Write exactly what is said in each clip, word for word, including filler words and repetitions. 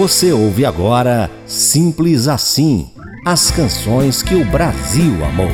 Você ouve agora Simples Assim, as canções que o Brasil amou.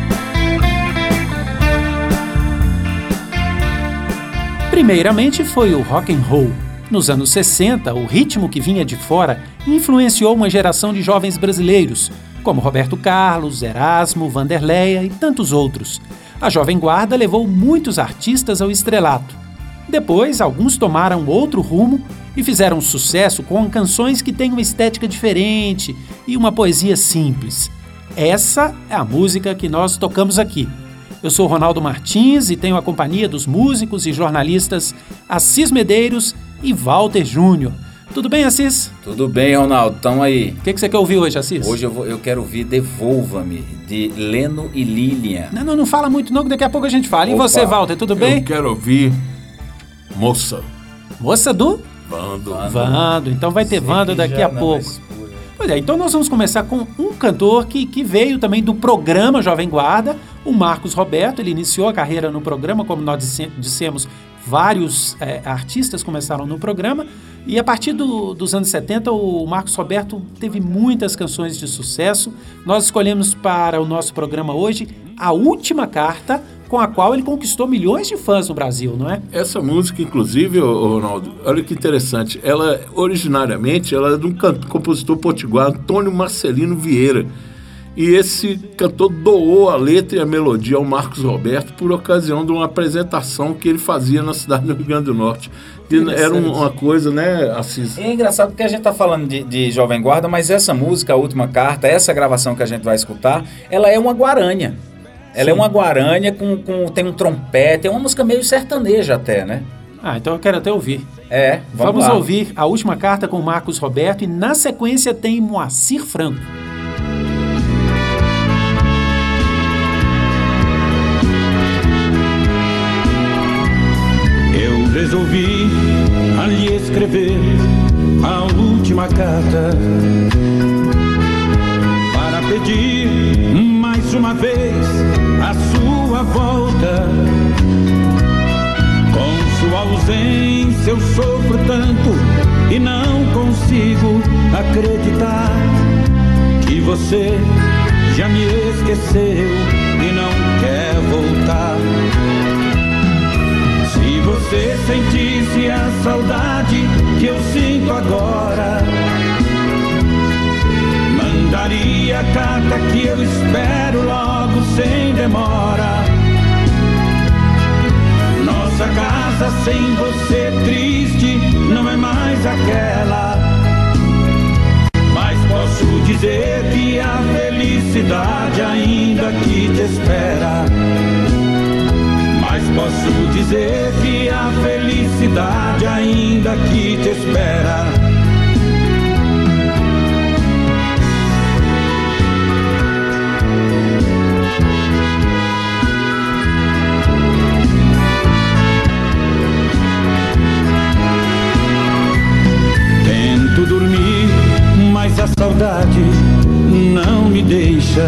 Primeiramente foi o rock and roll. Nos anos sessenta, o ritmo que vinha de fora influenciou uma geração de jovens brasileiros, como Roberto Carlos, Erasmo, Vanderleia e tantos outros. A Jovem Guarda levou muitos artistas ao estrelato. Depois, alguns tomaram outro rumo e fizeram sucesso com canções que têm uma estética diferente e uma poesia simples. Essa é a música que nós tocamos aqui. Eu sou Ronaldo Martins e tenho a companhia dos músicos e jornalistas Assis Medeiros e Walter Júnior. Tudo bem, Assis? Tudo bem, Ronaldo. Tamo aí. O que, que você quer ouvir hoje, Assis? Hoje eu, vou, eu quero ouvir Devolva-me, de Leno e Lilian. Não, não, não fala muito não, que daqui a pouco a gente fala. Opa. E você, Walter, tudo bem? Eu quero ouvir Moça. Moça do? Vando. Vando. Então vai ter Vando daqui a pouco. Pois é, então nós vamos começar com um cantor que, que veio também do programa Jovem Guarda, o Marcos Roberto. Ele iniciou a carreira no programa, como nós disse, dissemos, vários é, artistas começaram no programa, e a partir do, dos anos setenta o Marcos Roberto teve muitas canções de sucesso. Nós escolhemos para o nosso programa hoje A Última Carta, com a qual ele conquistou milhões de fãs no Brasil, não é? Essa música, inclusive, Ronaldo, olha que interessante, ela, originariamente, ela é de um cantor, compositor potiguar, Antônio Marcelino Vieira. E esse cantor doou a letra e a melodia ao Marcos Roberto por ocasião de uma apresentação que ele fazia na cidade do Rio Grande do Norte. Que era uma coisa, né, Assis? É engraçado porque a gente tá falando de, de Jovem Guarda, mas essa música, A Última Carta, essa gravação que a gente vai escutar, ela é uma guarânia. Ela Sim. é uma guarânia, com, com, tem um trompete, é uma música meio sertaneja até, né? Ah, então eu quero até ouvir. É, vamos, vamos lá. ouvir A Última Carta com Marcos Roberto e na sequência tem Moacir Franco. Eu resolvi a lhe escrever a última carta para pedir mais uma vez a sua volta. Com sua ausência eu sofro tanto e não consigo acreditar que você já me esqueceu e não quer voltar. Se você sentisse a saudade que eu sinto agora, mandaria a carta que eu espero logo sem demora. Nossa casa sem você triste não é mais aquela, mas posso dizer que a felicidade ainda aqui te espera. Mas posso dizer que a felicidade ainda aqui te espera. Tento dormir, mas a saudade não me deixa.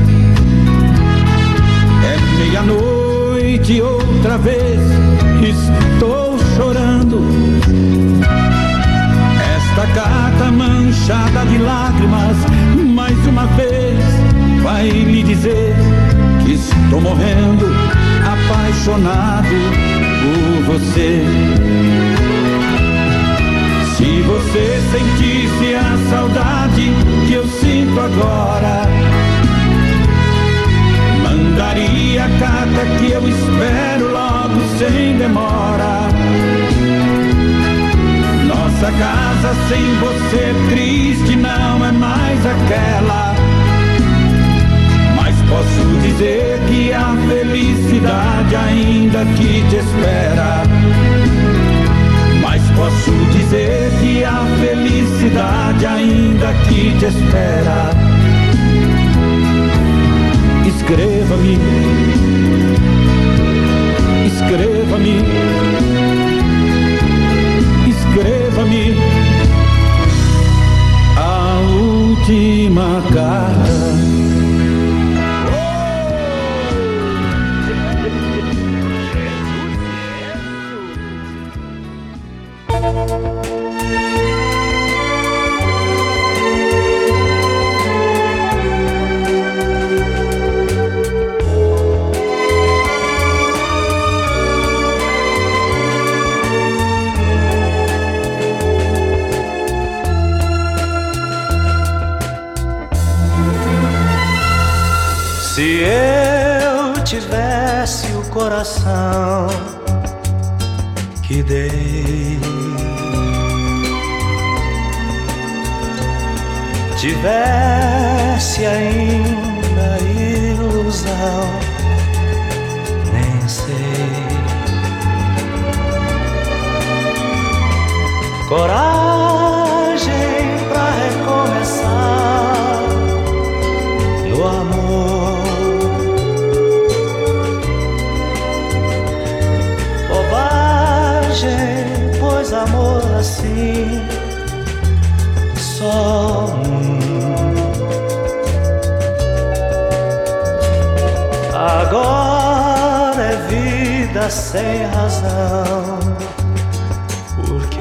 É meia-noite outra vez, estou chorando. Esta carta manchada de lágrimas, mais uma vez, vai lhe dizer que estou morrendo, apaixonado por você. Se você sentisse a saudade que eu sinto agora, mandaria a carta que eu espero logo sem demora. Nossa casa sem você triste não é mais aquela, mas posso dizer que a felicidade ainda aqui te espera. Mas posso dizer que a felicidade ainda aqui te espera. Escreva-me, escreva-me, escreva-me a última carta. Se eu tivesse o coração que dei, tivesse ainda ilusão, nem sei. Coragem pra recomeçar no amor, bobagem, pois amor assim só um. Agora é vida sem razão, porque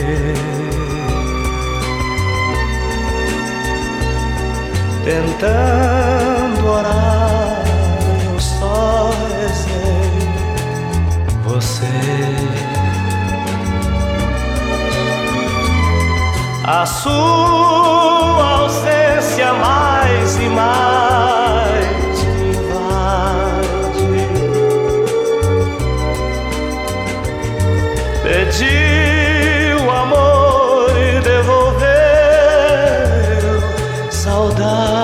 tentando orar eu só rezei você. A sua ausência mais e mais me invade. Pediu amor e devolveu saudade.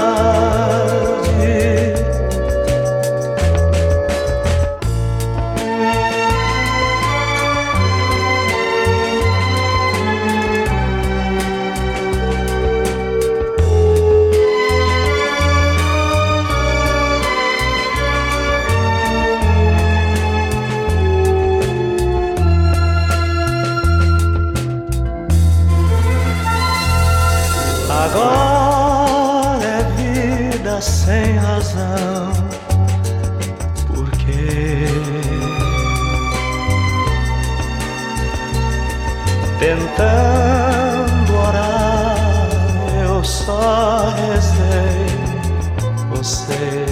Agora é vida sem razão, porque tentando orar eu só rezei você.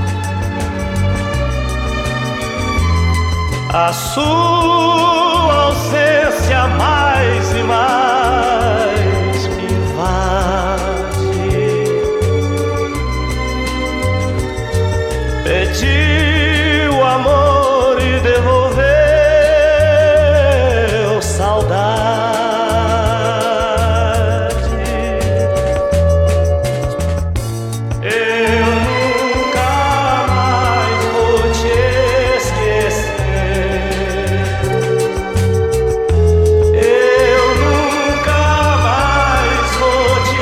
A sua ausência mais e mais me invade. Pediu amor e devolveu saudade. Eu nunca mais vou te esquecer. Eu nunca mais vou te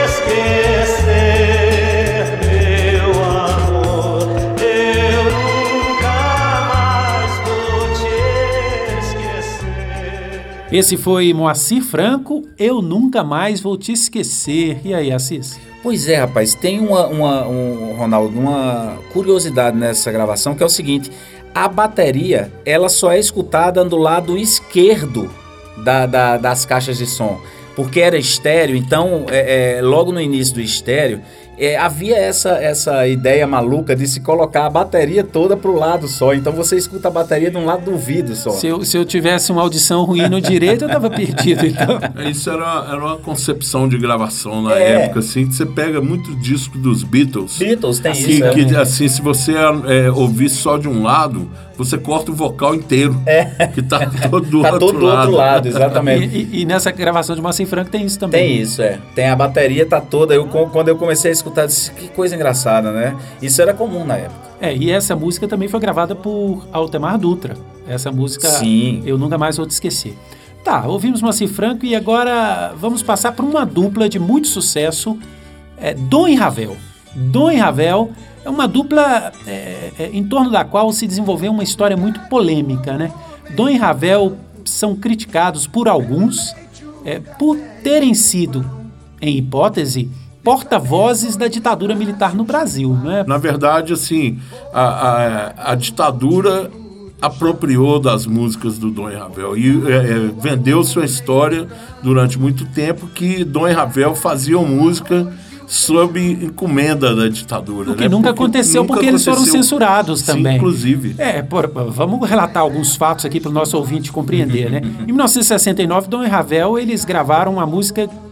esquecer, meu amor. Eu nunca mais vou te esquecer. Esse foi Moacir Franco, Eu Nunca Mais Vou Te Esquecer. E aí, Assis? Pois é, rapaz, tem uma, uma um, Ronaldo, uma curiosidade nessa gravação, que é o seguinte: a bateria, ela só é escutada do lado esquerdo da, da, das caixas de som, porque era estéreo. Então, é, é, logo no início do estéreo, é, havia essa, essa ideia maluca de se colocar a bateria toda pro lado só. Então você escuta a bateria de um lado do ouvido só. Se eu, se eu tivesse uma audição ruim no direito, eu tava perdido, então. Isso era, era uma concepção de gravação na É. época, assim, que você pega muito disco dos Beatles. Beatles tem Assim, isso. é. que, assim, se você é, ouvir só de um lado, você corta o vocal inteiro. É. Que tá todo do Tá outro todo do lado. outro lado, E, exatamente. e- e nessa gravação de Moacir Franco tem isso também. Tem isso, é. Tem a bateria, tá toda. Eu, quando eu comecei a escutar, eu disse, que coisa engraçada, né? Isso era comum na época. É, e essa música também foi gravada por Altemar Dutra. Essa música, Sim. Eu Nunca Mais Vou Te Esquecer. Tá, ouvimos Moacir Franco e agora vamos passar por uma dupla de muito sucesso, é, Dom e Ravel. Dom e Ravel é uma dupla é, é, em torno da qual se desenvolveu uma história muito polêmica, né? Dom e Ravel são criticados por alguns é, por terem sido, em hipótese, porta-vozes da ditadura militar no Brasil, né? Na verdade, assim, a, a, a ditadura apropriou das músicas do Dom e Ravel e é, é, vendeu sua história durante muito tempo que Dom e Ravel faziam música sob encomenda da ditadura. O que né? nunca porque aconteceu nunca porque eles foram aconteceu. censurados Sim, também. inclusive. É, por, vamos relatar alguns fatos aqui para o nosso ouvinte compreender, né? Em mil novecentos e sessenta e nove, Dom e Ravel, eles gravaram uma música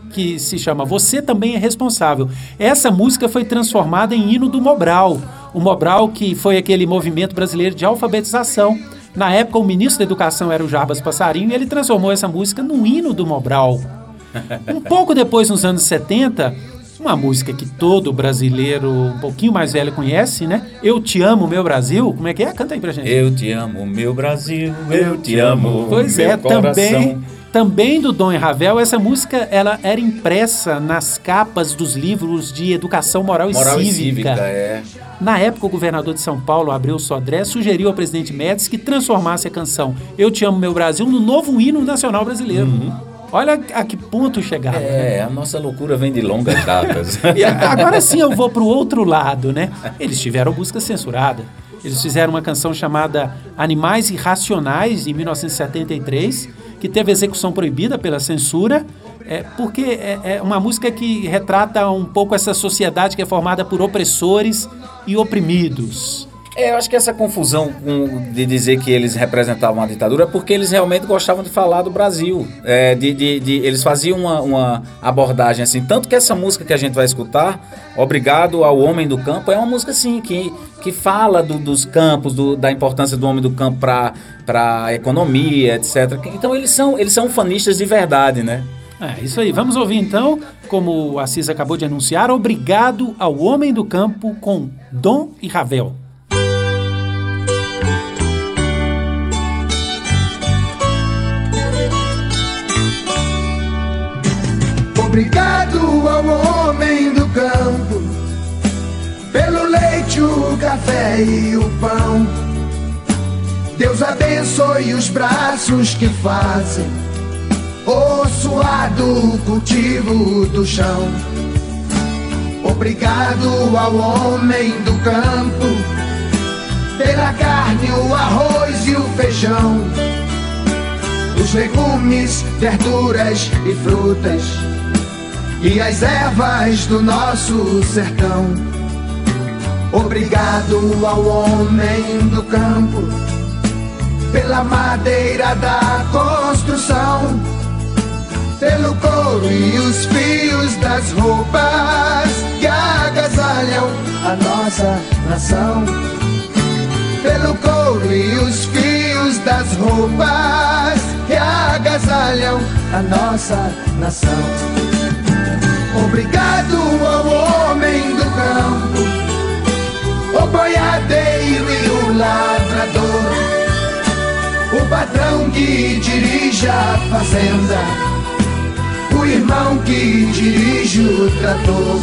que se chama Você Também é Responsável. Essa música foi transformada em hino do Mobral. O Mobral, que foi aquele movimento brasileiro de alfabetização. Na época, o ministro da Educação era o Jarbas Passarinho e ele transformou essa música no hino do Mobral. Um pouco depois, nos anos setenta, uma música que todo brasileiro um pouquinho mais velho conhece, né? Eu Te Amo, Meu Brasil. Como é que é? Canta aí pra gente. Eu te amo, meu Brasil, eu te amo, Pois meu é, coração. também, também do Dom e Ravel, essa música ela era impressa nas capas dos livros de educação moral e Moral cívica. e cívica, é. Na época, o governador de São Paulo, Abreu Sodré, sugeriu ao presidente Médici que transformasse a canção Eu Te Amo, Meu Brasil no novo hino nacional brasileiro. Uhum. Olha a que ponto chegaram. É, a nossa loucura vem de longas datas. E agora sim eu vou pro outro lado, né? Eles tiveram música censurada. Eles fizeram uma canção chamada Animais Irracionais, em mil novecentos e setenta e três, que teve execução proibida pela censura, é, porque é, é uma música que retrata um pouco essa sociedade que é formada por opressores e oprimidos. É, eu acho que essa confusão com, de dizer que eles representavam a ditadura é porque eles realmente gostavam de falar do Brasil. É, de, de, de, eles faziam uma, uma abordagem assim. Tanto que essa música que a gente vai escutar, Obrigado ao Homem do Campo, é uma música assim, que, que fala do, dos campos, do, da importância do homem do campo para a economia, etcétera. Então eles são, eles são fanistas de verdade, né? É isso aí. Vamos ouvir então, como o Assis acabou de anunciar, Obrigado ao Homem do Campo com Dom e Ravel. Obrigado ao homem do campo, pelo leite, o café e o pão. Deus abençoe os braços que fazem o suado cultivo do chão. Obrigado ao homem do campo, pela carne, o arroz e o feijão, os legumes, verduras e frutas, e as ervas do nosso sertão. Obrigado ao homem do campo, pela madeira da construção, pelo couro e os fios das roupas que agasalham a nossa nação. Pelo couro e os fios das roupas que agasalham a nossa nação. Obrigado ao homem do campo, o boiadeiro e o lavrador, o patrão que dirige a fazenda, o irmão que dirige o trator.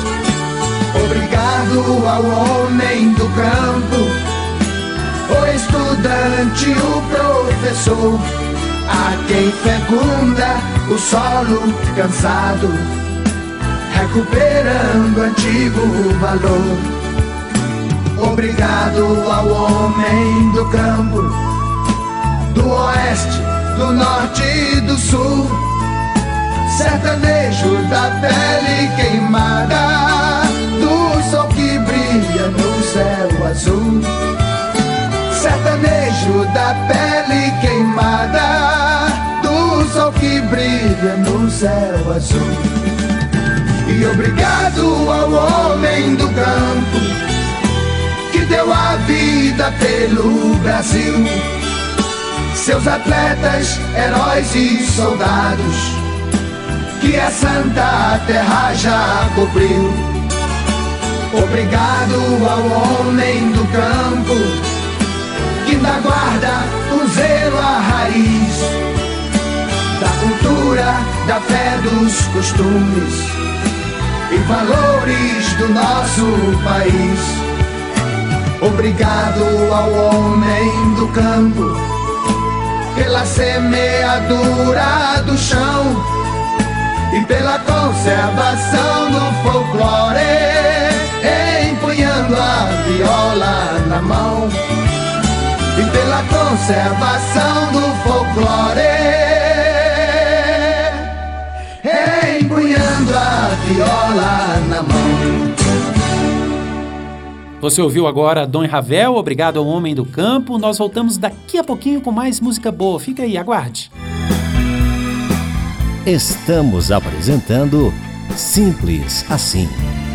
Obrigado ao homem do campo, o estudante, o professor, a quem fecunda o solo cansado, recuperando antigo valor. Obrigado ao homem do campo, do oeste, do norte e do sul, sertanejo da pele queimada, do sol que brilha no céu azul. Sertanejo da pele queimada, do sol que brilha no céu azul. E obrigado ao homem do campo, que deu a vida pelo Brasil, seus atletas, heróis e soldados, que a santa terra já cobriu. Obrigado ao homem do campo, que da guarda o zelo, a raiz da cultura, da fé, dos costumes e valores do nosso país. Obrigado ao homem do campo, pela semeadura do chão e pela conservação do folclore, empunhando a viola na mão. E pela conservação do folclore, empunhando a viola na mão. Você ouviu agora Dom e Ravel, Obrigado ao Homem do Campo. Nós voltamos daqui a pouquinho com mais música boa. Fica aí, aguarde. Estamos apresentando Simples Assim.